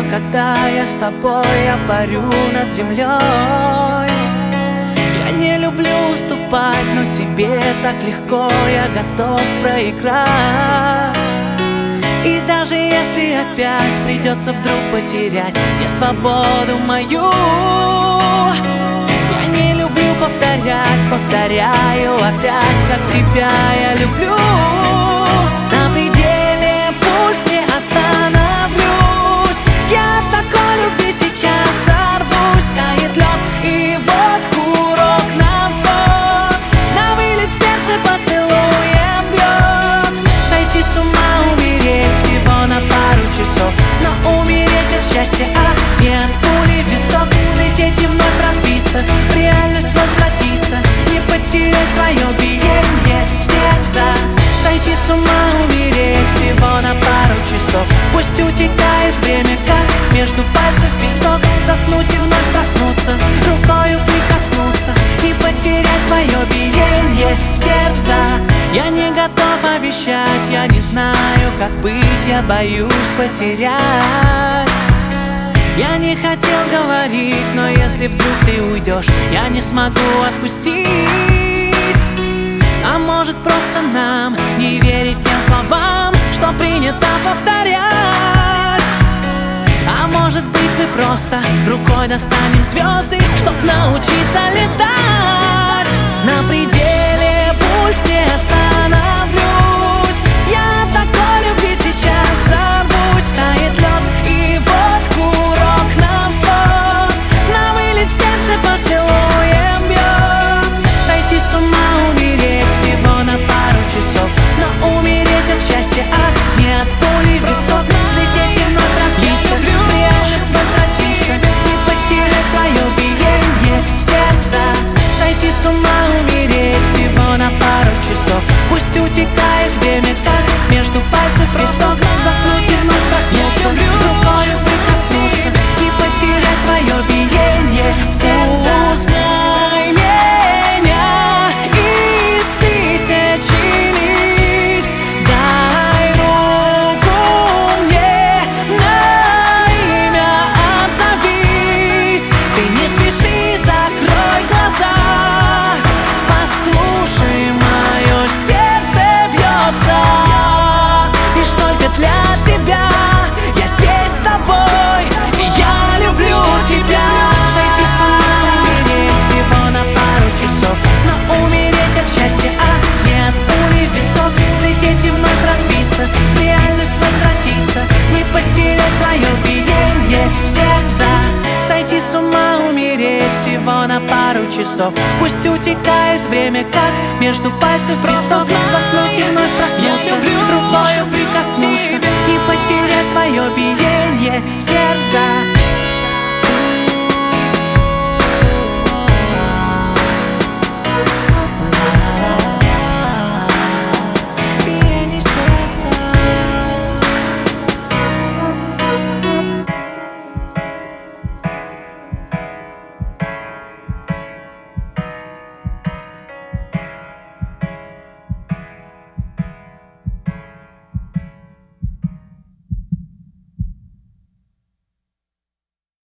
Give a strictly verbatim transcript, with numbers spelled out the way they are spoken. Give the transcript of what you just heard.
когда я с тобой, я парю над землей. Я не люблю уступать, но тебе так легко, я готов проиграть. И даже если опять придется вдруг потерять мне свободу мою, я не люблю повторять, повторяю опять, как тебя я люблю. На пределе пульс не остановлюсь, я такой любви сейчас взорвусь. Тает лед и вот курок на взвод, на вылет в сердце поцелуем бьет. Сойти с ума, умереть всего на пару часов, но умереть от счастья, а не от пули в висок. Взлететь и вновь разбиться, в реальность возвратиться, не потерять твое биение сердца. Сойти с ума, умереть всего на пару часов, пусть утекает время, как между пальцев песок. Заснуть и вновь проснуться, рукою прикоснуться, не потерять твое биение сердца. Я не готов обещать, я не знаю, как быть, я боюсь потерять. Я не хотел говорить, но если вдруг ты уйдешь, я не смогу отпустить. А может, просто нам не верить тем словам, что принято повторять? А может быть, мы просто рукой достанем звезды, чтоб научиться летать? На пределе пульс не остановлюсь, я такой любви сейчас взорвусь. Тает лед и вот курок на взвод, на вылет в сердце поцелуем бьет. Сойти с ума, умереть всего на пару часов, но умереть от счастья, а не от пули в висок. Взлететь и вновь разбиться, в реальность возвратиться, не потерять твое биение сердца. Сойти с ума, умереть всего на пару часов, пусть утекает время, как между пальцев песок. Заснуть и вновь проснуться, рукою прикоснуться, не потерять твое биение сердца. Узнай меня из тысячи лиц, дай руку мне, на имя отзовись. Ты не спеши, закрой глаза, послушай, мое сердце бьется, лишь только для тебя. Я здесь с тобой, и я люблю тебя. Сойти с ума, умереть всего на пару часов, но умереть от счастья, а не от пули в висок. Взлететь и вновь разбиться, в реальность возвратиться, не потерять твое биение сердца. Сойти с ума, умереть всего на пару часов, пусть утекает время, как между пальцев песок. Заснуть и вновь проснуться, рукою прикоснуться, не потерять твое биение сердца.